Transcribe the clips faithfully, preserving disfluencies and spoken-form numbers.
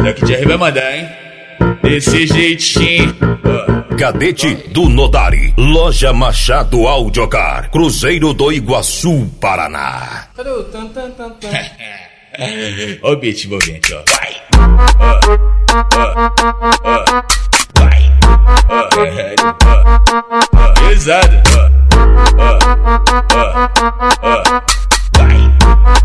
Daqui de R vai mandar, hein? Desse jeitinho. Cadete do Nodari, Loja Machado Audiocar, Cruzeiro do Iguaçu, Paraná. Cadê o tan tan tan tan? Ó o beat envolvente, ó. Vai. Vai. Pesado. Vai.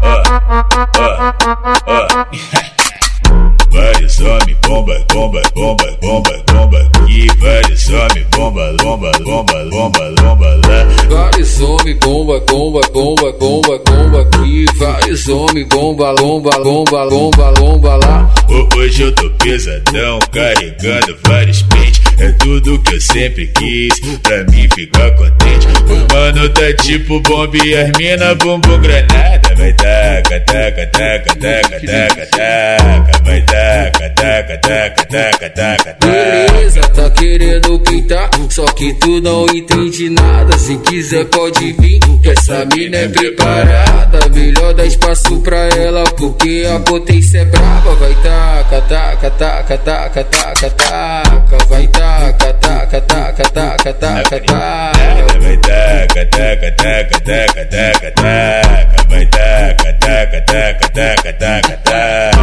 Vários homens, bomba, bomba, bomba, bomba, bomba. E vários homens, bomba, bomba, bomba, bomba, bomba lá. Vários homens, bomba, bomba, bomba, bomba, bomba aqui. Vários homens, bomba, lomba, lomba, lomba, lomba lá. Hoje eu tô pesadão, carregando vários pentes. É tudo que eu sempre quis, pra mim ficar contente. O mano tá tipo bomba e as mina bumbum granada. Vai taca, taca, taca, taca, taca, taca. Vai taca, taca, taca, taca, taca, taca. Beleza, tá querendo pintar, só que tu não entende nada. Se quiser pode vir, que essa mina é preparada. Melhor dar espaço pra ela, porque a potência é braba. Vai taca, taca, taca, taca, taca, taca. Vai taca, taca, taca, taca, taca, taca. Vai taca, taca, taca, taca, taca, taca. Vai taca, taca, taca, taca, taca, taca.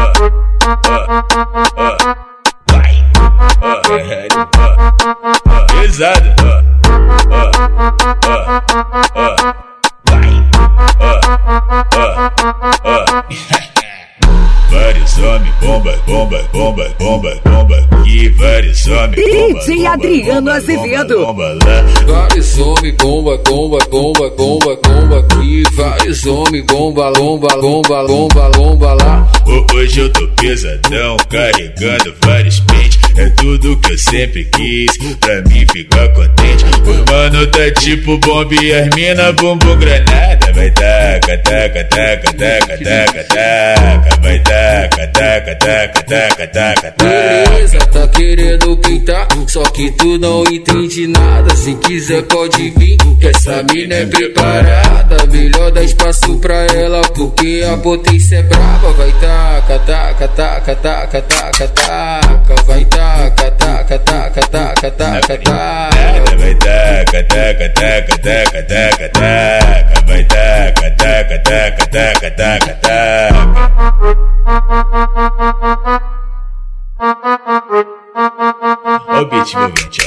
Vai. Pesado. Vai. Vários homens, bomba, bomba, bomba, bomba, bomba. E vários homens, bomba, D J Adriano bomba, Azevedo. bomba, bomba lá. Vários homens, bomba, bomba, bomba, bomba, bomba aqui. Vários homens, bomba, lomba, lomba, lomba, lomba lá. Hoje eu tô pesadão, carregando vários pentes. É tudo que eu sempre quis, pra mim ficar contente. O mano tá tipo bomba e as mina bumbum granada. Vai taca, taca, taca, taca, taca, taca. Vai taca, taca, taca, taca, taca, taca. Beleza, tá querendo pintar, só que tu não entende nada. Se quiser pode vir, que essa mina é preparada. Melhor dar espaço pra ela, porque a potência é braba. Vai taca, taca, taca, taca, taca, taca. Vai taca, taca, taca, taca, taca, taca. Vai taca, taca, taca, taca, taca, taca. Vai taca, taca, taca, taca, taca, taca. Ó o beat envolvente,